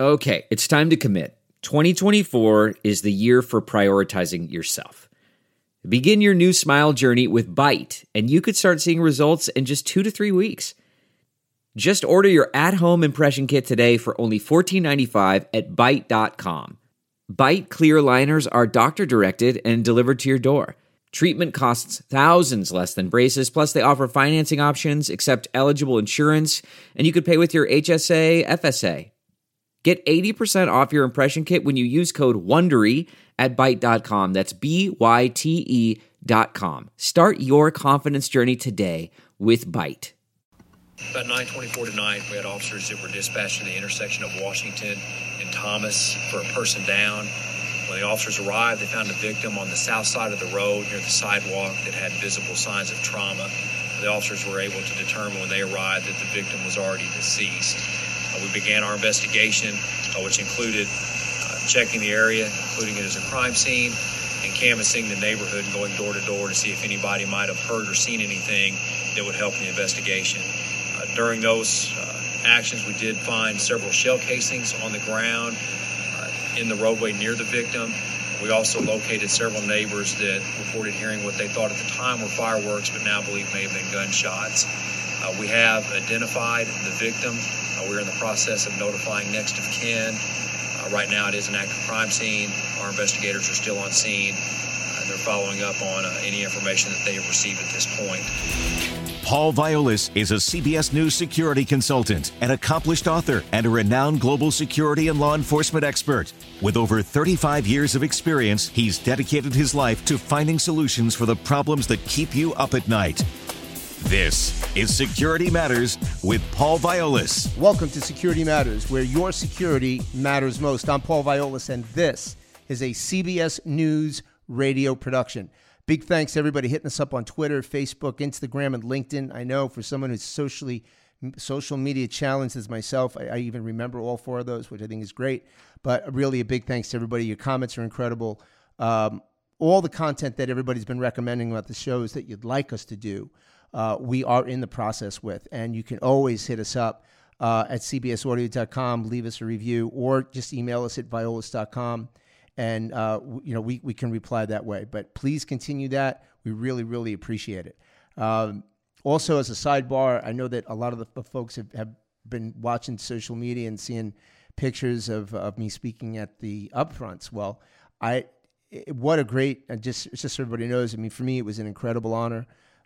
Okay, it's time to commit. 2024 is the year for prioritizing yourself. Begin your new smile journey with Byte, and you could start seeing results in just 2 to 3 weeks. Just order your at-home impression kit today for only $14.95 at Byte.com. Byte clear liners are doctor-directed and delivered to your door. Treatment costs thousands less than braces, plus they offer financing options, accept eligible insurance, and you could pay with your HSA, FSA. Get 80% off your impression kit when you use code WONDERY at Byte.com. That's BYTE.com. Start your confidence journey today with Byte. About 9:24 tonight, we had officers that were dispatched to the intersection of Washington and Thomas for a person down. When the officers arrived, they found a victim on the south side of the road near the sidewalk that had visible signs of trauma. The officers were able to determine when they arrived that the victim was already deceased. We began our investigation, which included checking the area, including it as a crime scene, and canvassing the neighborhood and going door to door to see if anybody might have heard or seen anything that would help in the investigation. During those actions, we did find several shell casings on the ground in the roadway near the victim. We also located several neighbors that reported hearing what they thought at the time were fireworks, but now believe may have been gunshots. We have identified the victim. We're in the process of notifying next of kin. Right now it is an active crime scene. Our investigators are still on scene. They're following up on any information that they have received at this point. Paul Violas is a CBS News security consultant, an accomplished author, and a renowned global security and law enforcement expert. With over 35 years of experience, he's dedicated his life to finding solutions for the problems that keep you up at night. This is Security Matters with Paul Violas. Welcome to Security Matters, where your security matters most. I'm Paul Violas, and this is a CBS News radio production. Big thanks to everybody hitting us up on Twitter, Facebook, Instagram, and LinkedIn. I know for someone who's social media challenged as myself, I even remember all 4 of those, which I think is great. But really a big thanks to everybody. Your comments are incredible. All the content that everybody's been recommending about the shows that you'd like us to do, we are in the process with. And you can always hit us up at cbsaudio.com, leave us a review, or just email us at violas.com. And, we can reply that way. But please continue that. We really, really appreciate it. Also, as a sidebar, I know that a lot of the folks have been watching social media and seeing pictures of me speaking at the upfronts. Well, what a great, just so everybody knows, I mean, for me, it was an incredible honor.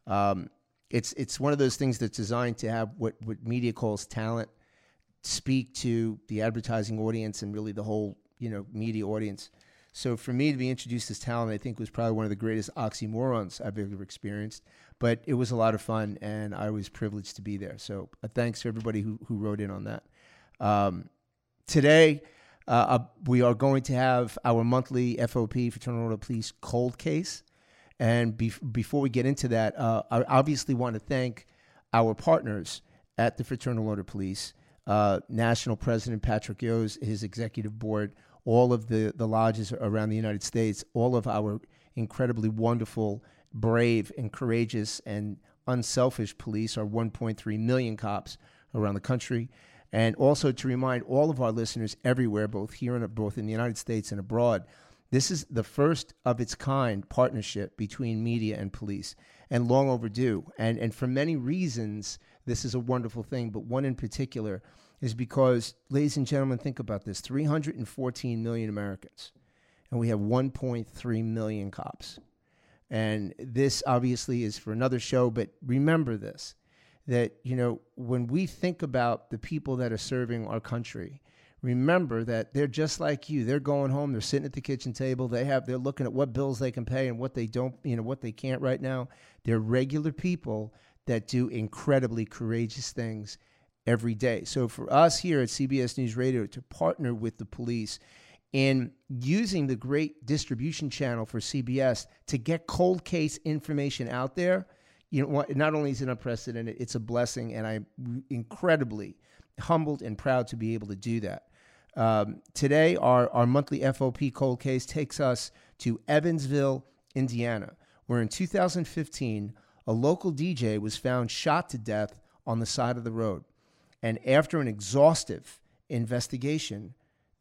It's one of those things that's designed to have what media calls talent speak to the advertising audience and really the whole, media audience. So for me to be introduced as talent, I think was probably one of the greatest oxymorons I've ever experienced. But it was a lot of fun, and I was privileged to be there. So thanks to everybody who wrote in on that. Today, we are going to have our monthly FOP, Fraternal Order of Police, cold case. And before we get into that, I obviously want to thank our partners at the Fraternal Order of Police, National President Patrick Yos, his executive board, all of the lodges around the United States, all of our incredibly wonderful, brave, and courageous and unselfish police, our 1.3 million cops around the country. And also to remind all of our listeners everywhere, both in the United States and abroad, this is the first of its kind partnership between media and police, and long overdue. And for many reasons, this is a wonderful thing, but one in particular is because, ladies and gentlemen, think about this, 314 million Americans, and we have 1.3 million cops. And this obviously is for another show, but remember this, that, when we think about the people that are serving our country, remember that they're just like you. They're going home. They're sitting at the kitchen table. They're looking at what bills they can pay and what they don't, what they can't right now. They're regular people that do incredibly courageous things every day. So for us here at CBS News Radio to partner with the police in using the great distribution channel for CBS to get cold case information out there, not only is it unprecedented, it's a blessing, and I'm incredibly humbled and proud to be able to do that. Today, our monthly FOP cold case takes us to Evansville, Indiana, where in 2015, a local DJ was found shot to death on the side of the road. And after an exhaustive investigation,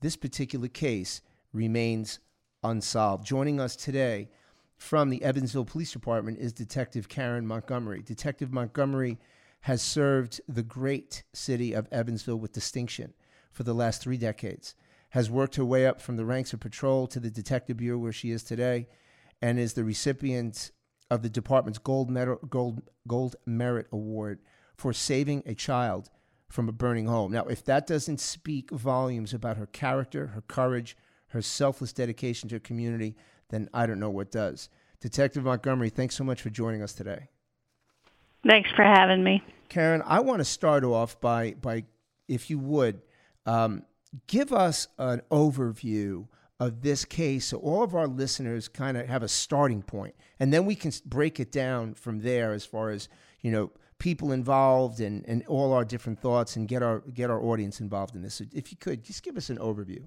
this particular case remains unsolved. Joining us today from the Evansville Police Department is Detective Karen Montgomery. Detective Montgomery has served the great city of Evansville with distinction for the last 3 decades, has worked her way up from the ranks of patrol to the Detective Bureau where she is today, and is the recipient of the department's Gold Merit Award for saving a child from a burning home. Now, if that doesn't speak volumes about her character, her courage, her selfless dedication to her community, then I don't know what does. Detective Montgomery, thanks so much for joining us today. Thanks for having me. Karen, I want to start off by if you would, give us an overview of this case so all of our listeners kind of have a starting point, and then we can break it down from there as far as, people involved and all our different thoughts, and get our audience involved in this. So if you could, just give us an overview.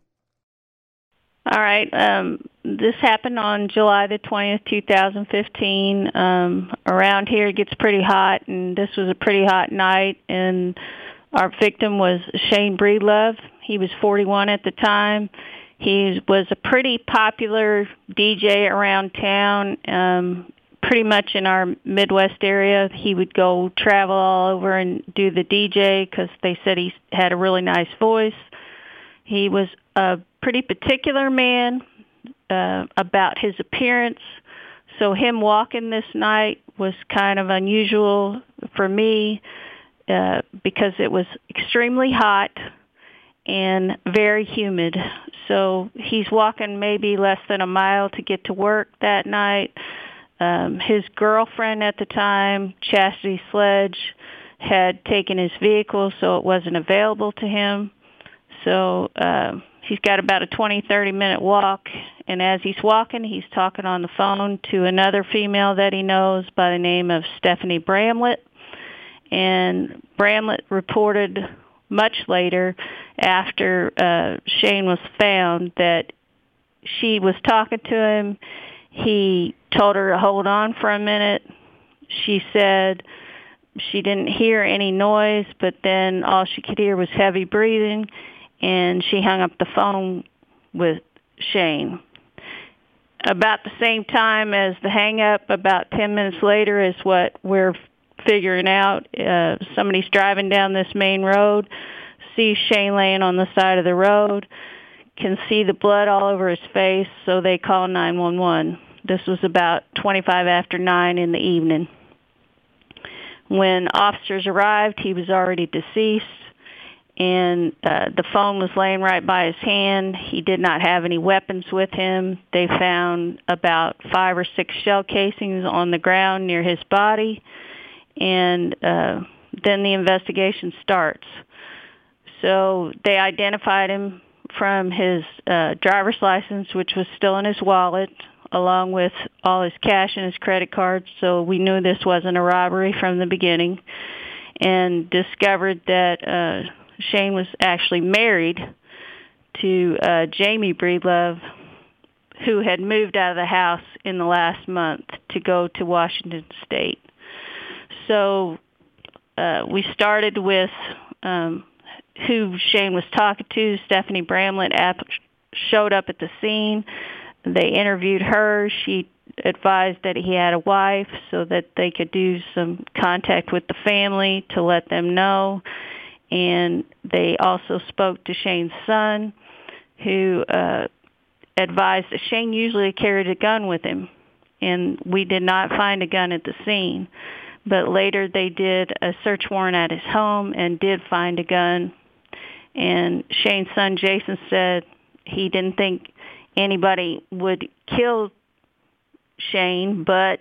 All right. This happened on July the 20th, 2015. Around here it gets pretty hot, and this was a pretty hot night, and our victim was Shane Breedlove. He was 41 at the time. He was a pretty popular DJ around town, pretty much in our Midwest area. He would go travel all over and do the DJ because they said he had a really nice voice. He was a pretty particular man about his appearance, so him walking this night was kind of unusual for me because it was extremely hot and very humid. So he's walking maybe less than a mile to get to work that night. His girlfriend at the time, Chastity Sledge, had taken his vehicle, so it wasn't available to him. So he's got about a 20-30 minute walk, and as he's walking, he's talking on the phone to another female that he knows by the name of Stephanie Bramlett. And Bramlett reported much later, after Shane was found, that she was talking to him. He told her to hold on for a minute. She said she didn't hear any noise, but then all she could hear was heavy breathing, and she hung up the phone with Shane. About the same time as the hang-up, about 10 minutes later, is what we're figuring out. Somebody's driving down this main road, sees Shane laying on the side of the road, can see the blood all over his face, so they call 911. This was about 25 after 9 in the evening. When officers arrived, he was already deceased, and the phone was laying right by his hand. He did not have any weapons with him. They found about 5 or 6 shell casings on the ground near his body, and then the investigation starts. So they identified him from his driver's license, which was still in his wallet, along with all his cash and his credit cards. So we knew this wasn't a robbery from the beginning, and discovered that Shane was actually married to Jamie Breedlove, who had moved out of the house in the last month to go to Washington State. So we started with who Shane was talking to. Stephanie Bramlett showed up at the scene. They interviewed her. She advised that he had a wife so that they could do some contact with the family to let them know. And they also spoke to Shane's son, who advised that Shane usually carried a gun with him, and we did not find a gun at the scene. But later they did a search warrant at his home and did find a gun. And Shane's son, Jason, said he didn't think anybody would kill Shane, but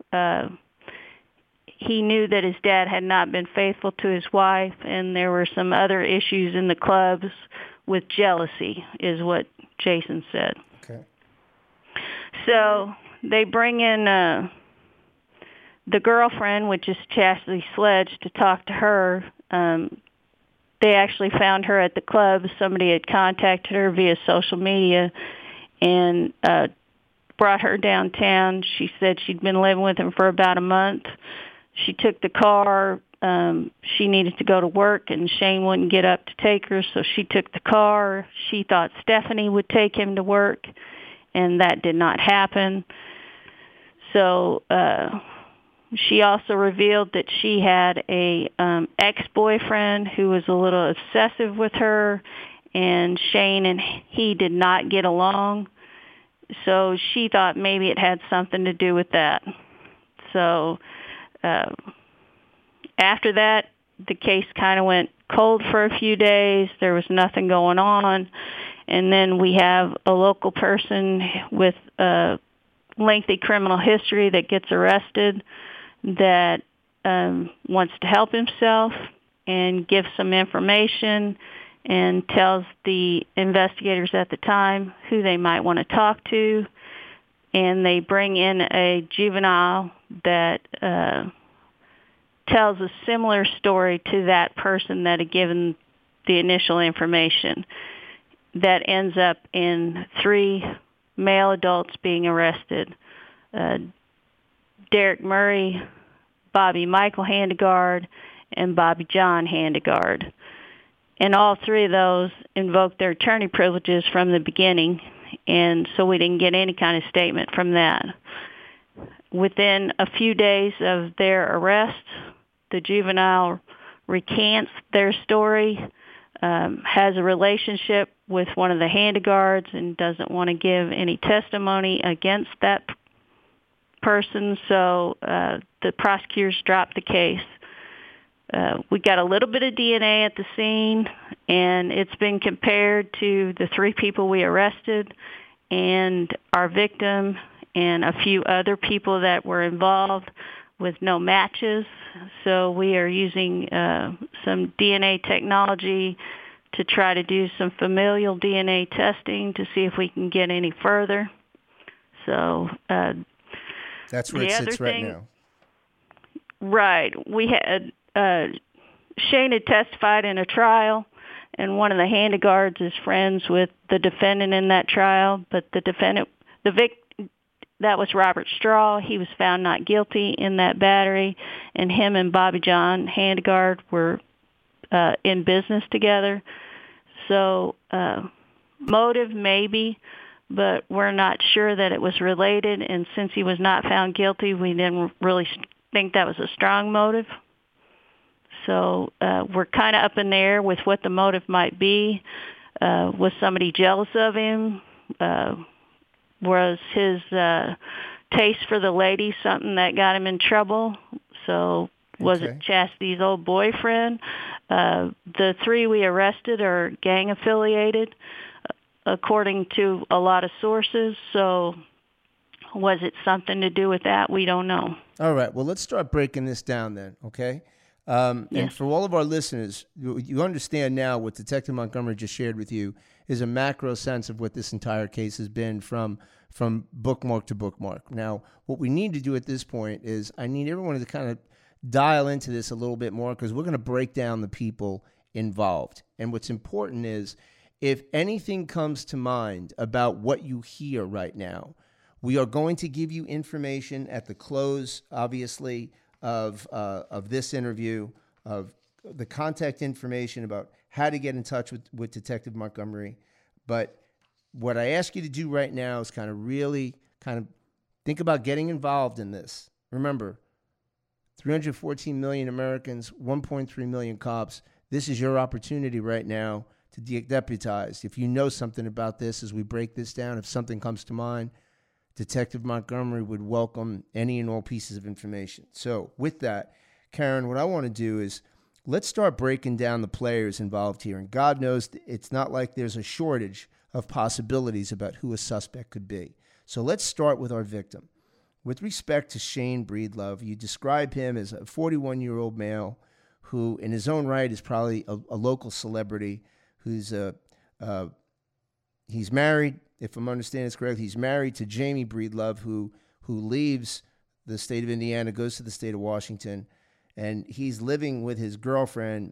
he knew that his dad had not been faithful to his wife, and there were some other issues in the clubs with jealousy, is what Jason said. Okay. So they bring in the girlfriend, which is Chastity Sledge, to talk to her. They actually found her at the club. Somebody had contacted her via social media and brought her downtown. She said she'd been living with him for about a month. She took the car she needed to go to work, and Shane wouldn't get up to take her, so she took the car. She thought Stephanie would take him to work, and that did not happen. So she also revealed that she had a ex-boyfriend who was a little obsessive with her, and Shane and he did not get along. So she thought maybe it had something to do with that. So after that, the case kind of went cold for a few days. There was nothing going on. And then we have a local person with a lengthy criminal history that gets arrested that wants to help himself and gives some information and tells the investigators at the time who they might want to talk to. And they bring in a juvenile that tells a similar story to that person that had given the initial information. That ends up in 3 male adults being arrested. Derek Murray, Bobby Michael Handegard, and Bobby John Handegard. And all 3 of those invoked their attorney privileges from the beginning, and so we didn't get any kind of statement from that. Within a few days of their arrest, the juvenile recants their story, has a relationship with one of the Handegards, and doesn't want to give any testimony against that person, so the prosecutors dropped the case. We got a little bit of DNA at the scene, and it's been compared to the 3 people we arrested and our victim and a few other people that were involved with no matches. So we are using some DNA technology to try to do some familial DNA testing to see if we can get any further. So that's where it sits right now. Right. We had Shane had testified in a trial, and one of the Handegards is friends with the defendant in that trial. But the defendant, that was Robert Straw. He was found not guilty in that battery, and him and Bobby John Handegard were in business together. So motive maybe, but we're not sure that it was related. And since he was not found guilty, we didn't really think that was a strong motive. So we're kind of up in the air with what the motive might be. Was somebody jealous of him? Was his taste for the lady something that got him in trouble? So was it Chastity's old boyfriend? The 3 we arrested are gang affiliated, according to a lot of sources. So was it something to do with that? We don't know. All right. Well, let's start breaking this down then, okay? Yes. And for all of our listeners, you understand now what Detective Montgomery just shared with you is a macro sense of what this entire case has been from bookmark to bookmark. Now, what we need to do at this point is I need everyone to kind of dial into this a little bit more, because we're going to break down the people involved. And what's important is if anything comes to mind about what you hear right now, we are going to give you information at the close, obviously, of this interview, of the contact information about how to get in touch with Detective Montgomery. But what I ask you to do right now is really think about getting involved in this. Remember, 314 million Americans, 1.3 million cops. This is your opportunity right now to get deputized. If you know something about this as we break this down, if something comes to mind, Detective Montgomery would welcome any and all pieces of information. So with that, Karen, what I want to do is let's start breaking down the players involved here. And God knows it's not like there's a shortage of possibilities about who a suspect could be. So let's start with our victim. With respect to Shane Breedlove, you describe him as a 41-year-old male who in his own right is probably a local celebrity who's he's married. If I'm understanding this correctly, he's married to Jamie Breedlove, who leaves the state of Indiana, goes to the state of Washington, and he's living with his girlfriend,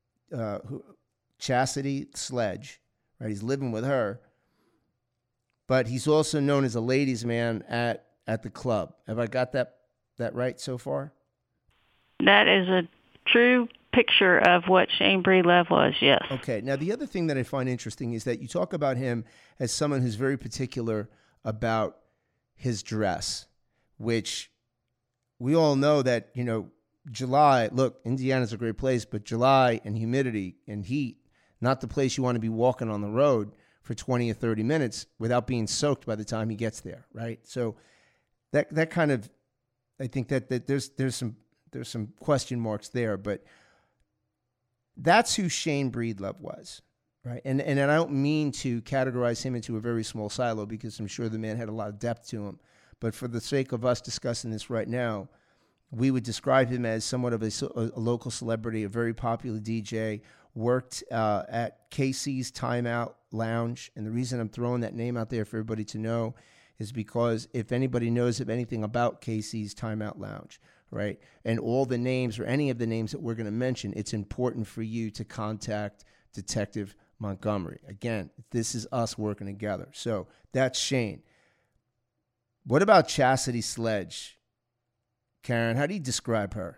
Chastity Sledge. Right, he's living with her, but he's also known as a ladies' man at the club. Have I got that right so far? That is true picture of what Shane Breedlove was, yes. Okay. Now, the other thing that I find interesting is that you talk about him as someone who's very particular about his dress, which we all know that, July, look, Indiana's a great place, but July and humidity and heat, not the place you want to be walking on the road for 20 or 30 minutes without being soaked by the time he gets there, right? So that kind of, I think that there's some question marks there, but that's who Shane Breedlove was, right? And I don't mean to categorize him into a very small silo because I'm sure the man had a lot of depth to him. But for the sake of us discussing this right now, we would describe him as somewhat of a local celebrity, a very popular DJ, worked at KC's Timeout Lounge. And the reason I'm throwing that name out there for everybody to know is because if anybody knows of anything about KC's Timeout Lounge, right, and all the names or any of the names that we're going to mention, it's important for you to contact Detective Montgomery. Again, this is us working together. So that's Shane. What about Chastity Sledge? Karen, how do you describe her?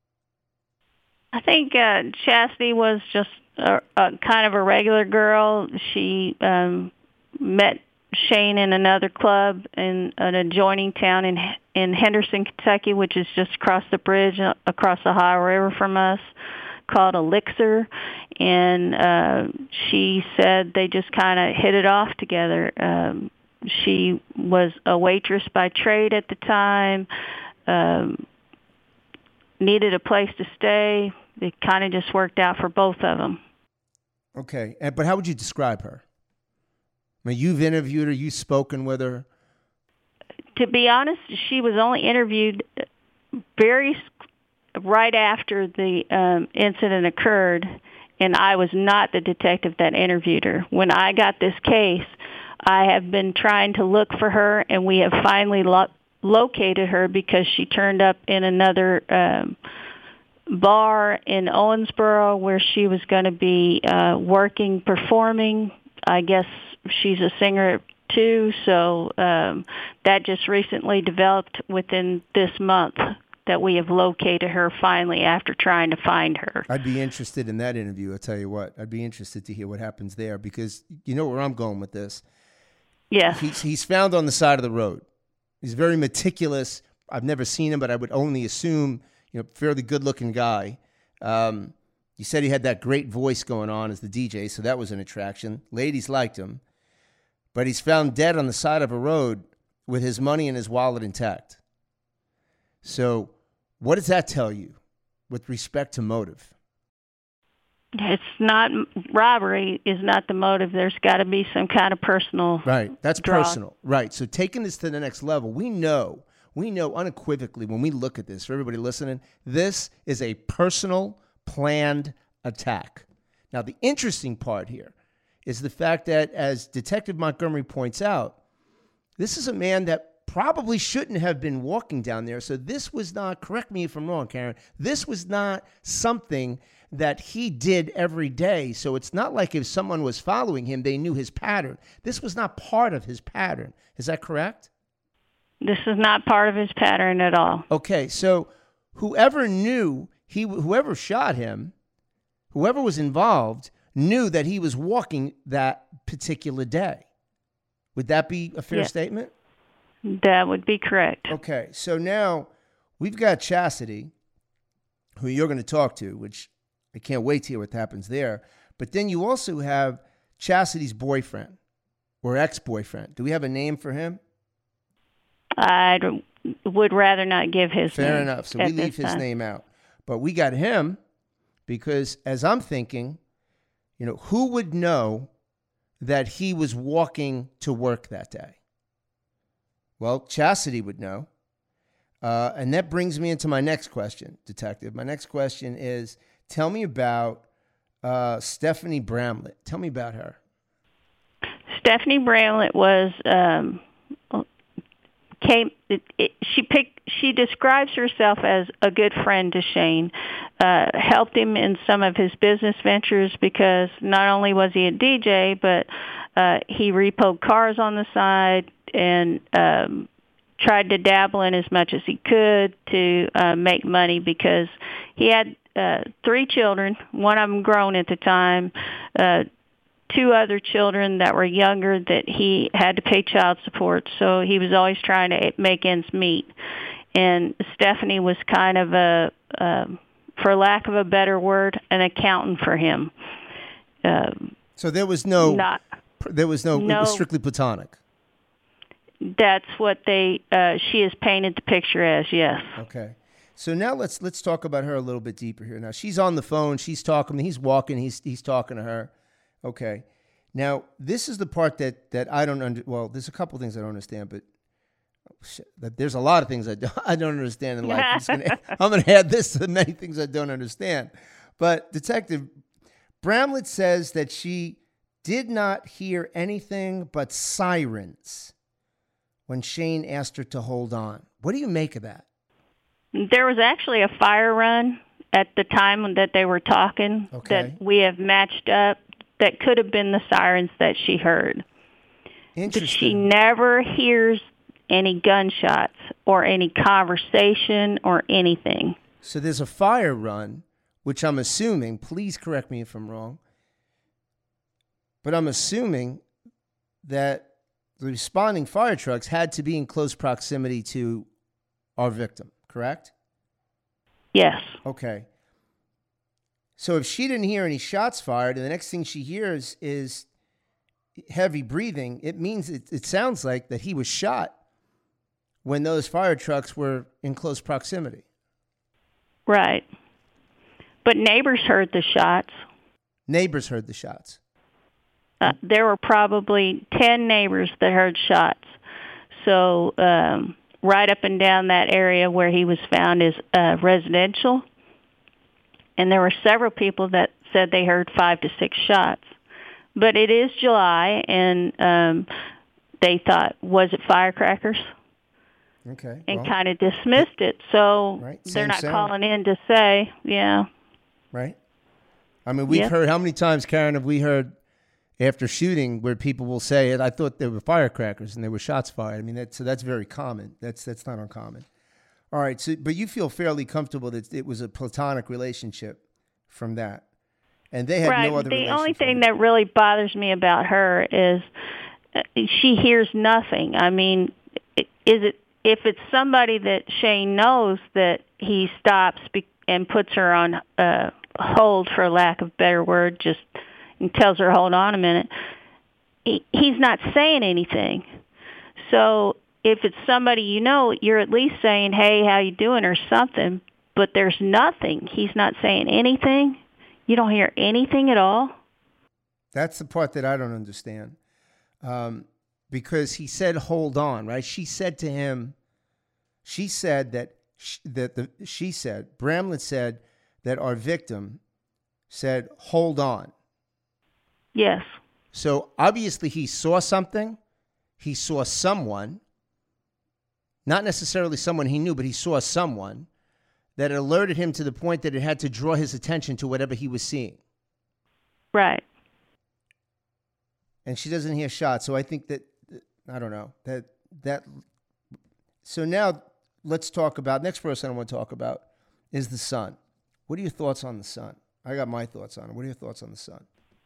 I think Chastity was just a kind of a regular girl. She met Shane in another club in an adjoining town in Henderson, Kentucky, which is just across the bridge, across the Ohio River from us, called Elixir. And she said they just kind of hit it off together. She was a waitress by trade at the time, needed a place to stay. It kind of just worked out for both of them. Okay, but how would you describe her? I mean, you've interviewed her, you've spoken with her. To be honest, she was only interviewed right after the incident occurred, and I was not the detective that interviewed her. When I got this case, I have been trying to look for her, and we have finally located her because she turned up in another bar in Owensboro where she was going to be performing. I guess she's a singer too, so that just recently developed within this month that we have located her finally after trying to find her. I'd be interested in that interview, I'll tell you what. I'd be interested to hear what happens there because you know where I'm going with this. Yeah. He's found on the side of the road. He's very meticulous. I've never seen him, but I would only assume, fairly good-looking guy. You said he had that great voice going on as the DJ, so that was an attraction. Ladies liked him. But he's found dead on the side of a road with his money and his wallet intact. So what does that tell you with respect to motive? It's not robbery is not the motive. There's got to be some kind of personal. Right. That's draw. Personal. Right. So taking this to the next level, we know unequivocally when we look at this, for everybody listening, this is a personal, planned attack. Now, the interesting part here is the fact that, as Detective Montgomery points out, this is a man that probably shouldn't have been walking down there. So this was not, correct me if I'm wrong, Karen, this was not something that he did every day. So it's not like if someone was following him, they knew his pattern. This was not part of his pattern. Is that correct? This is not part of his pattern at all. Okay, so whoever shot him, whoever was involved, knew that he was walking that particular day. Would that be a fair statement? That would be correct. Okay, so now we've got Chastity, who you're going to talk to, which I can't wait to hear what happens there. But then you also have Chastity's boyfriend or ex-boyfriend. Do we have a name for him? I would rather not give his name. Fair enough. So we leave his name out. But we got him because, as I'm thinking, who would know that he was walking to work that day? Well, Chastity would know. And that brings me into my next question, Detective. My next question is, tell me about Stephanie Bramlett. Tell me about her. Stephanie Bramlett was she describes herself as a good friend to Shane, helped him in some of his business ventures because not only was he a DJ, but he repoed cars on the side and tried to dabble in as much as he could to make money because he had three children, one of them grown at the time, two other children that were younger that he had to pay child support, so he was always trying to make ends meet. And Stephanie was kind of for lack of a better word, an accountant for him. So there was no, it was strictly platonic. That's what she has painted the picture as, yes. Okay. So now let's talk about her a little bit deeper here. Now she's on the phone, she's talking, he's walking, he's talking to her. Okay. Now this is the part that I don't well, there's a couple things I don't understand, but there's a lot of things I don't understand in life. I'm going to add this to the many things I don't understand. But Detective Bramlett says that she did not hear anything but sirens when Shane asked her to hold on. What do you make of that? There was actually a fire run at the time that they were talking that we have matched up that could have been the sirens that she heard. Interesting. But she never hears any gunshots or any conversation or anything. So there's a fire run, which I'm assuming, please correct me if I'm wrong, but I'm assuming that the responding fire trucks had to be in close proximity to our victim, correct? Yes. Okay. So if she didn't hear any shots fired and the next thing she hears is heavy breathing, it means it sounds like that he was shot when those fire trucks were in close proximity. Right. But neighbors heard the shots. Neighbors heard the shots. There were probably 10 neighbors that heard shots. So right up and down that area where he was found is residential. And there were several people that said they heard 5 to 6 shots. But it is July, and they thought, was it firecrackers? Okay. And kind of dismissed it. So they're not calling in to say, yeah. Right. I mean, we've heard, how many times, Karen, have we heard after shooting where people will say, I thought they were firecrackers and there were shots fired. I mean, that's very common. That's not uncommon. All right. So, but you feel fairly comfortable that it was a platonic relationship from that. And they had no other relationship. The only thing that really bothers me about her is she hears nothing. I mean, if it's somebody that Shane knows that he stops and puts her on hold, for lack of a better word, just and tells her, hold on a minute, he's not saying anything. So if it's somebody you know, you're at least saying, hey, how you doing, or something, but there's nothing. He's not saying anything. You don't hear anything at all. That's the part that I don't understand. Because he said, hold on, right? She said to him, Bramlett said that our victim said, hold on. Yes. So obviously he saw something. He saw someone, not necessarily someone he knew, but he saw someone that alerted him to the point that it had to draw his attention to whatever he was seeing. Right. And she doesn't hear shots. So I think that, I don't know, that. So now let's talk about, next person I want to talk about is the son. What are your thoughts on the son? I got my thoughts on it. What are your thoughts on the son?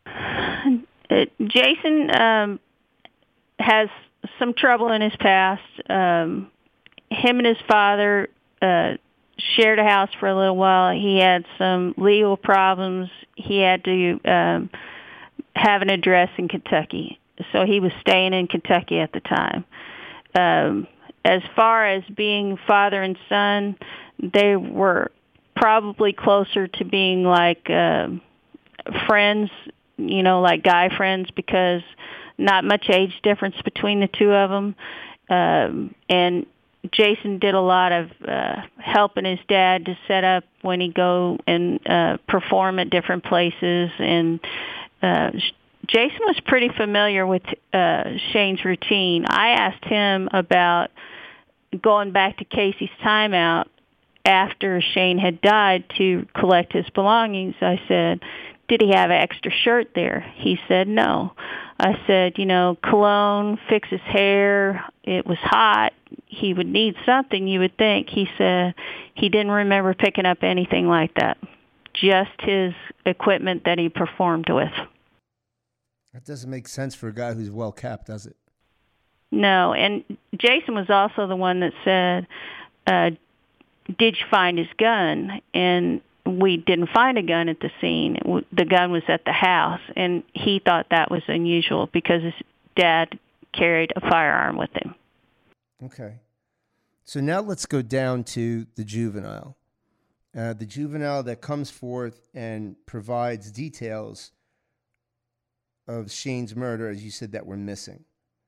Jason has some trouble in his past. Him and his father shared a house for a little while. He had some legal problems. He had to have an address in Kentucky. So he was staying in Kentucky at the time. As far as being father and son, they were probably closer to being like friends, like guy friends, because not much age difference between the two of them. And Jason did a lot of helping his dad to set up when he go and perform at different places. And Jason was pretty familiar with Shane's routine. I asked him about going back to Casey's timeout after Shane had died to collect his belongings. I said, did he have an extra shirt there? He said no. I said, cologne, fix his hair. It was hot. He would need something, you would think. He said he didn't remember picking up anything like that. just his equipment that he performed with. That doesn't make sense for a guy who's well capped, does it? No, and Jason was also the one that said, did you find his gun? And we didn't find a gun at the scene. The gun was at the house, and he thought that was unusual because his dad carried a firearm with him. Okay. So now let's go down to the juvenile. The juvenile that comes forth and provides details of Shane's murder, as you said, that were missing.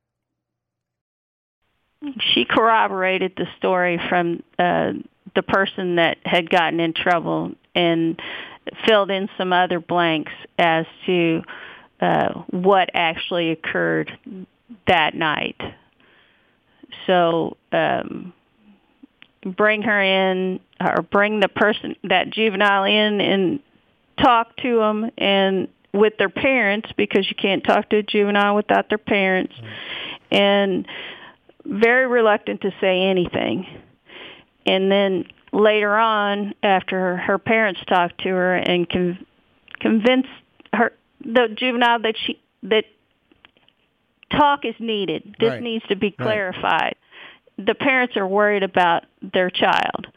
She corroborated the story from the person that had gotten in trouble and filled in some other blanks as to what actually occurred that night. So bring her in, or bring the person, that juvenile in, and talk to them and with their parents, because you can't talk to a juvenile without their parents. And very reluctant to say anything. And then later on, after her parents talked to her and convinced her, the juvenile, that talk is needed. This needs to be clarified. The parents are worried about their child.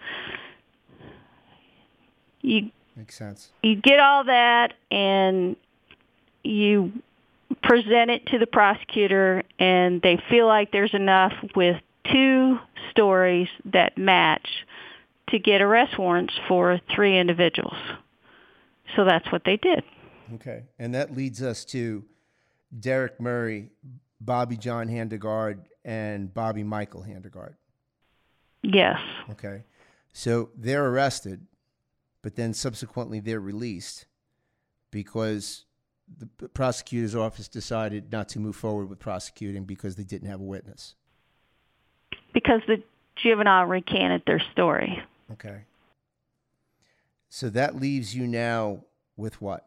Makes sense. You get all that, and you present it to the prosecutor, and they feel like there's enough with 2 stories that match to get arrest warrants for 3 individuals. So that's what they did. Okay. And that leads us to Derek Murray, Bobby John Handegard, and Bobby Michael Handegard. Yes. Okay. So they're arrested, but then subsequently they're released because the prosecutor's office decided not to move forward with prosecuting because they didn't have a witness. Because the juvenile recanted their story. Okay. So that leaves you now with what?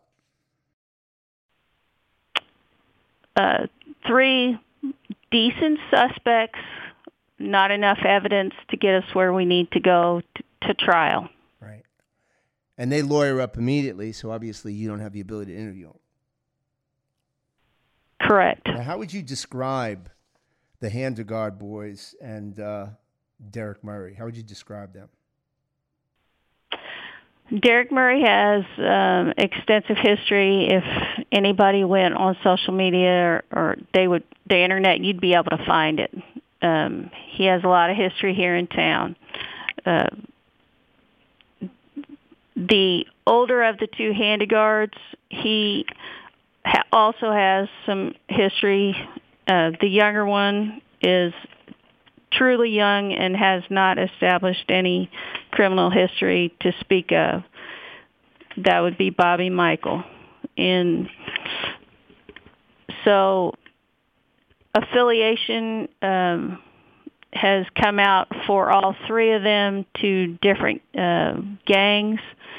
3 decent suspects, not enough evidence to get us where we need to go to trial. Right. And they lawyer up immediately, so obviously you don't have the ability to interview them. Correct. Now, how would you describe the Handegard boys and Derek Murray? How would you describe them? Derek Murray has extensive history. If anybody went on social media or the internet, you'd be able to find it. He has a lot of history here in town. The older of the 2 Handegards, he also has some history. The younger one is truly young and has not established any criminal history to speak of. That would be Bobby Michael. And so affiliation has come out for all 3 of them to different gangs.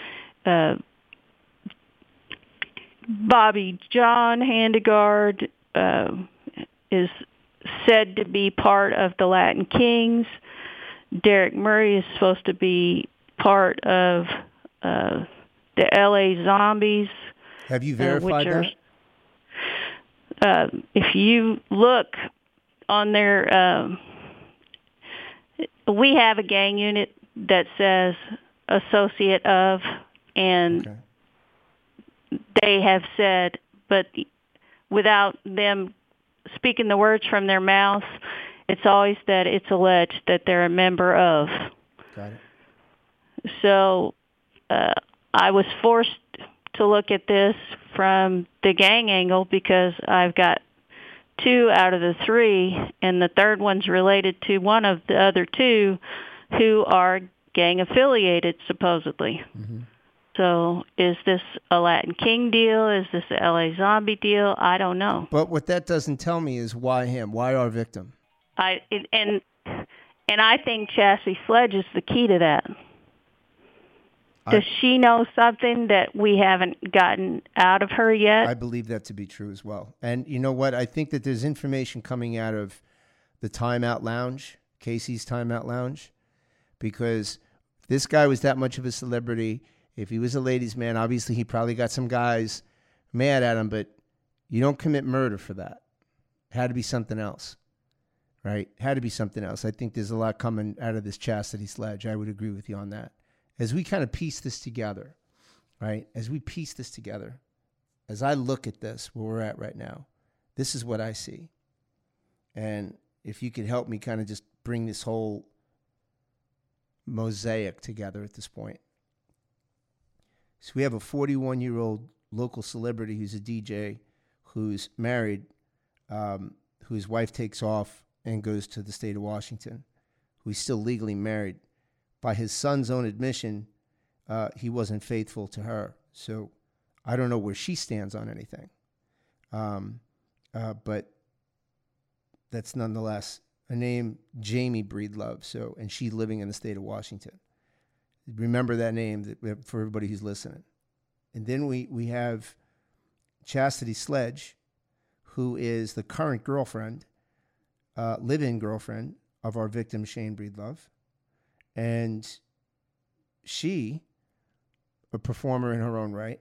Bobby John Handegard is said to be part of the Latin Kings. Derek Murray is supposed to be part of the LA Zombies. Have you verified that? If you look on their, we have a gang unit that says associate of, and they have said, but without them speaking the words from their mouth, it's always that it's alleged that they're a member of. Got it. So I was forced to look at this from the gang angle because I've got 2 out of the 3, and the third one's related to one of the other 2 who are gang affiliated, supposedly. Mm-hmm. So is this a Latin King deal? Is this a LA Zombie deal? I don't know. But what that doesn't tell me is why him? Why our victim? And I think Chassie Sledge is the key to that. Does she know something that we haven't gotten out of her yet? I believe that to be true as well. And you know what? I think that there's information coming out of the Timeout Lounge, Casey's Timeout Lounge, because this guy was that much of a celebrity. If he was a ladies' man, obviously he probably got some guys mad at him, but you don't commit murder for that. It had to be something else, right? It had to be something else. I think there's a lot coming out of this chastity sledge. I would agree with you on that. As we kind of piece this together, right? As we piece this together, as I look at this, where we're at right now, this is what I see. And if you could help me kind of just bring this whole mosaic together at this point. So we have a 41-year-old local celebrity who's a DJ, who's married, whose wife takes off and goes to the state of Washington, who's still legally married. By his son's own admission, he wasn't faithful to her. So I don't know where she stands on anything. But that's nonetheless a name, Jamie Breedlove. So, and she's living in the state of Washington. Remember that name for everybody who's listening. And then we have Chastity Sledge, who is the current girlfriend, live-in girlfriend of our victim, Shane Breedlove. And she, a performer in her own right,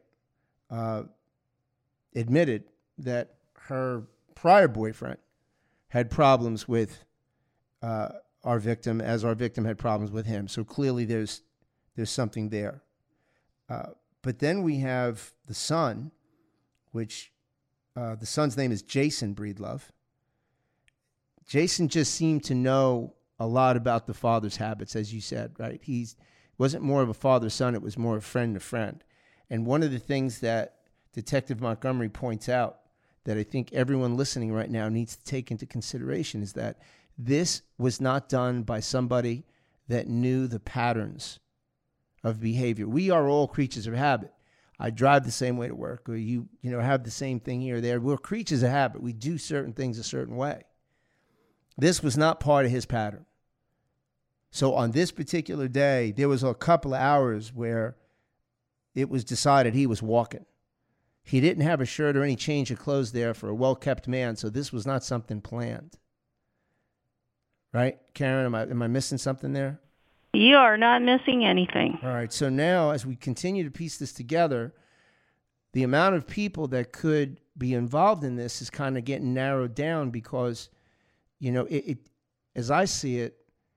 admitted that her prior boyfriend had problems with our victim, as our victim had problems with him. So clearly there's something there. But then we have the son, which the son's name is Jason Breedlove. Jason just seemed to know a lot about the father's habits, as you said, right? He wasn't more of a father-son, it was more a friend to friend. And one of the things that Detective Montgomery points out that I think everyone listening right now needs to take into consideration is that this was not done by somebody that knew the patterns of behavior. We are all creatures of habit. I drive the same way to work, or you have the same thing here or there. We're creatures of habit. We do certain things a certain way. This was not part of his pattern. So on this particular day, there was a couple of hours where it was decided he was walking. He didn't have a shirt or any change of clothes there for a well-kept man, so this was not something planned. Right? Karen, am I missing something there? You are not missing anything. All right, so now as we continue to piece this together, the amount of people that could be involved in this is kind of getting narrowed down because, it as I see it,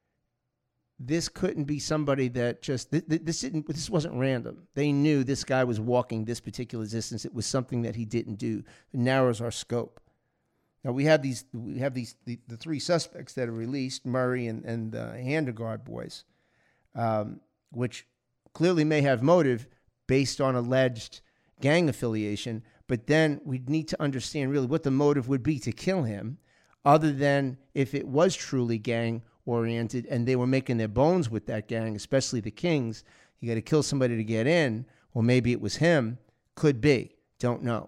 this couldn't be somebody that just, this wasn't random. They knew this guy was walking this particular distance. It was something that he didn't do. It narrows our scope. Now we have the three suspects that are released, Murray and the Handegaard boys, which clearly may have motive based on alleged gang affiliation, but then we'd need to understand really what the motive would be to kill him, other than if it was truly gang-oriented and they were making their bones with that gang, especially the Kings. You got to kill somebody to get in. Well, maybe it was him. Could be. Don't know.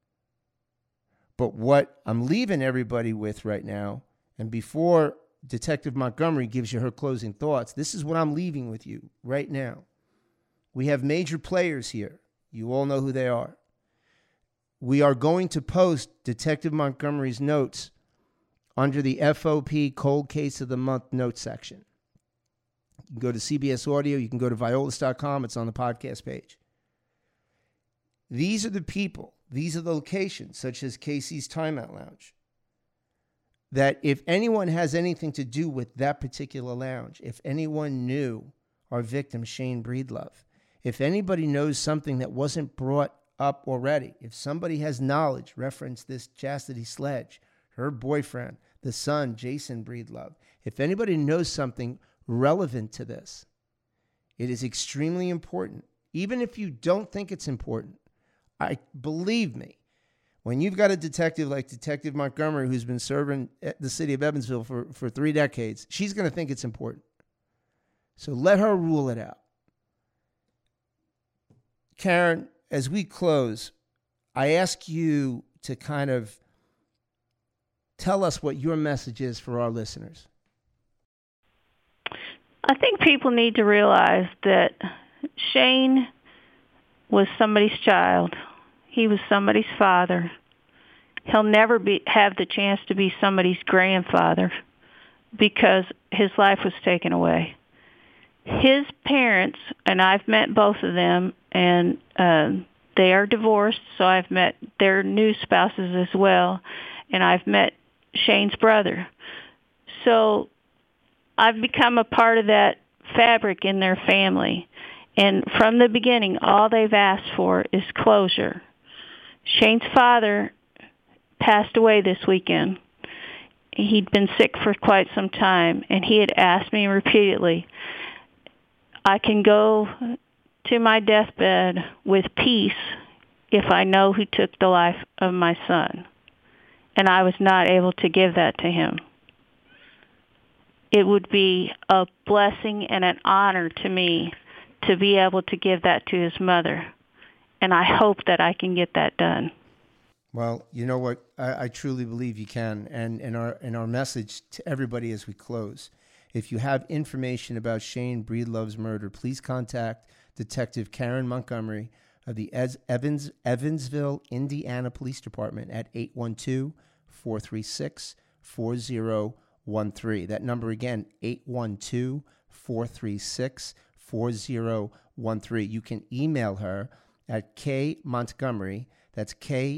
But what I'm leaving everybody with right now, and before Detective Montgomery gives you her closing thoughts, this is what I'm leaving with you right now. We have major players here. You all know who they are. We are going to post Detective Montgomery's notes under the FOP Cold Case of the Month notes section. You can go to CBS Audio. You can go to Violas.com. It's on the podcast page. These are the people, these are the locations, such as Casey's Timeout Lounge, that if anyone has anything to do with that particular lounge, if anyone knew our victim, Shane Breedlove, if anybody knows something that wasn't brought up already, if somebody has knowledge, reference this Chastity Sledge, her boyfriend, the son, Jason Breedlove, if anybody knows something relevant to this, it is extremely important. Even if you don't think it's important, believe me, when you've got a detective like Detective Montgomery who's been serving at the city of Evansville for 3 decades, she's going to think it's important. So let her rule it out. Karen, as we close, I ask you to kind of tell us what your message is for our listeners. I think people need to realize that Shane was somebody's child. He was somebody's father. He'll never have the chance to be somebody's grandfather because his life was taken away. his parents, and I've met both of them, and they are divorced, so I've met their new spouses as well, and I've met Shane's brother. So I've become a part of that fabric in their family. And from the beginning, all they've asked for is closure. Shane's father passed away this weekend. He'd been sick for quite some time, and he had asked me repeatedly, I can go to my deathbed with peace if I know who took the life of my son. And I was not able to give that to him. It would be a blessing and an honor to me to be able to give that to his mother. And I hope that I can get that done. Well, you know what? I truly believe you can. And in our message to everybody as we close, if you have information about Shane Breedlove's murder, please contact Detective Karen Montgomery of the Evansville, Indiana Police Department at 812-436-4013. That number again, 812-436-4013. You can email her at kmontgomery, that's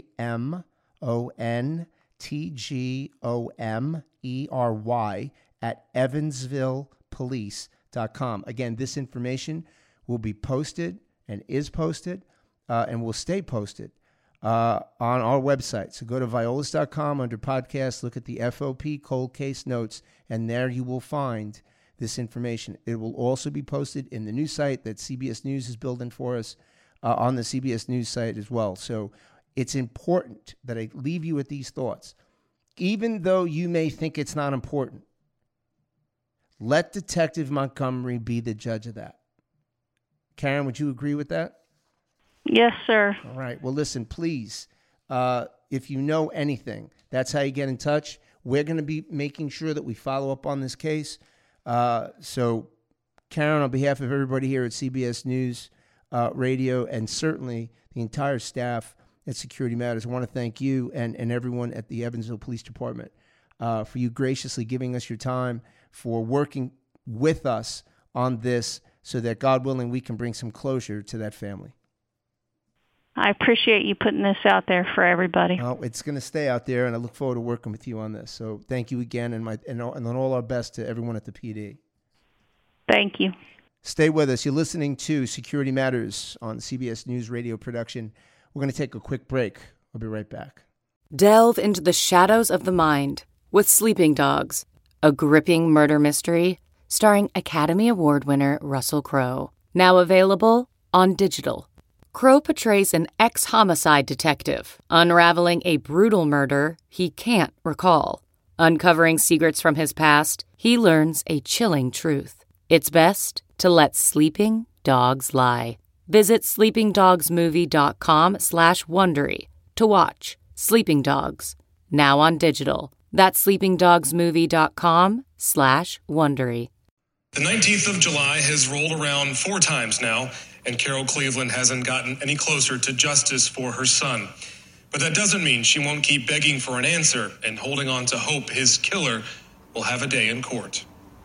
KMONTGOMERY at evansvillepolice.com. Again, this information will be posted and is posted and will stay posted on our website. So go to violas.com under podcasts, look at the FOP cold case notes, and there you will find this information. It will also be posted in the news site that CBS News is building for us on the CBS News site as well. So it's important that I leave you with these thoughts. Even though you may think it's not important, let Detective Montgomery be the judge of that. Karen, would you agree with that? Yes, sir. All right. Well, listen, please, if you know anything, that's how you get in touch. We're going to be making sure that we follow up on this case. So, Karen, on behalf of everybody here at CBS News Radio, and certainly the entire staff at Security Matters, I want to thank you and everyone at the Evansville Police Department for you graciously giving us your time, for working with us on this so that, God willing, we can bring some closure to that family. I appreciate you putting this out there for everybody. Oh, it's going to stay out there, and I look forward to working with you on this. So thank you again, and all our best to everyone at the PD. Thank you. Stay with us. You're listening to Security Matters on CBS News Radio production. We're going to take a quick break. I'll be right back. Delve into the shadows of the mind with Sleeping Dogs, a gripping murder mystery starring Academy Award winner Russell Crowe. Now available on digital. Crowe portrays an ex-homicide detective unraveling a brutal murder he can't recall. Uncovering secrets from his past, he learns a chilling truth. It's best to let sleeping dogs lie. Visit sleepingdogsmovie.com/Wondery to watch Sleeping Dogs, now on digital. That's sleepingdogsmovie.com/Wondery. The 19th of July has rolled around 4 times now, and Carol Cleveland hasn't gotten any closer to justice for her son. But that doesn't mean she won't keep begging for an answer and holding on to hope his killer will have a day in court.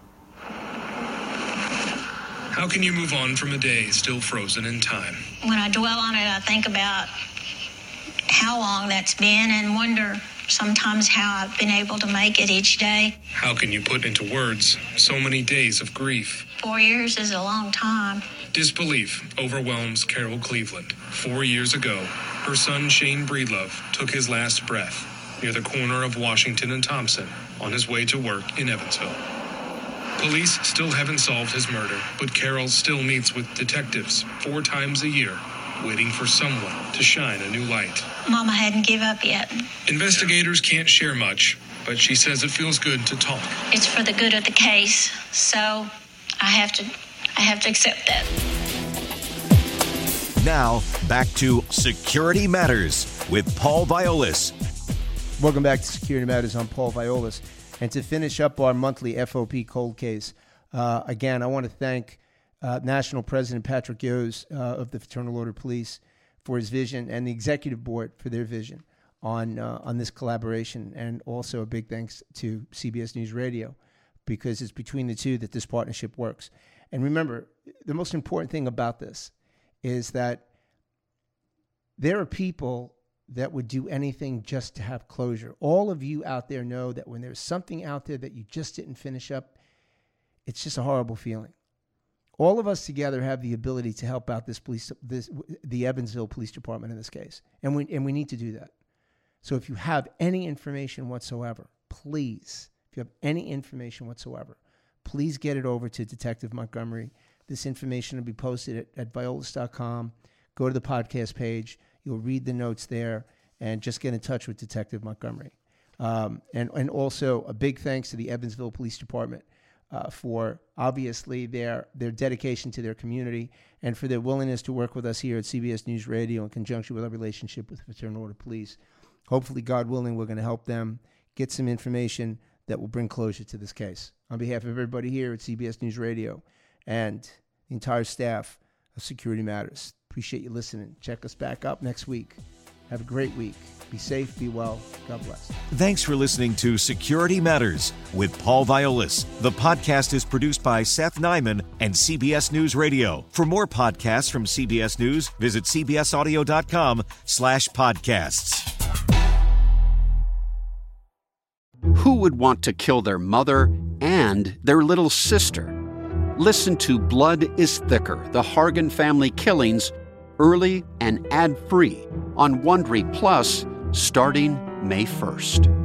How can you move on from a day still frozen in time? When I dwell on it, I think about how long that's been and wonder sometimes how I've been able to make it each day. How can you put into words so many days of grief? 4 years is a long time. Disbelief overwhelms Carol Cleveland. 4 years ago, her son Shane Breedlove took his last breath near the corner of Washington and Thompson on his way to work in Evansville. Police still haven't solved his murder, but Carol still meets with detectives 4 times a year, waiting for someone to shine a new light. Mama hadn't given up yet. Investigators can't share much, but she says it feels good to talk. It's for the good of the case, so I have to accept that. Now, back to Security Matters with Paul Violas. Welcome back to Security Matters. I'm Paul Violas. And to finish up our monthly FOP cold case, again, I want to thank National President Patrick Yos of the Fraternal Order Police for his vision, and the Executive Board for their vision on this collaboration. And also a big thanks to CBS News Radio, because it's between the two that this partnership works. And remember, the most important thing about this is that there are people that would do anything just to have closure. All of you out there know that when there's something out there that you just didn't finish up, it's just a horrible feeling. All of us together have the ability to help out the Evansville Police Department in this case, and we need to do that. So if you have any information whatsoever, please, please get it over to Detective Montgomery. This information will be posted at Violas.com. Go to the podcast page. You'll read the notes there and just get in touch with Detective Montgomery. And also a big thanks to the Evansville Police Department for obviously their dedication to their community and for their willingness to work with us here at CBS News Radio in conjunction with our relationship with Fraternal Order Police. Hopefully, God willing, we're going to help them get some information that will bring closure to this case. On behalf of everybody here at CBS News Radio and the entire staff of Security Matters, appreciate you listening. Check us back up next week. Have a great week. Be safe, be well. God bless. Thanks for listening to Security Matters with Paul Violas. The podcast is produced by Seth Nyman and CBS News Radio. For more podcasts from CBS News, visit cbsaudio.com/podcasts. Who would want to kill their mother and their little sister? Listen to Blood is Thicker, the Hargan family killings, early and ad-free on Wondery Plus starting May 1st.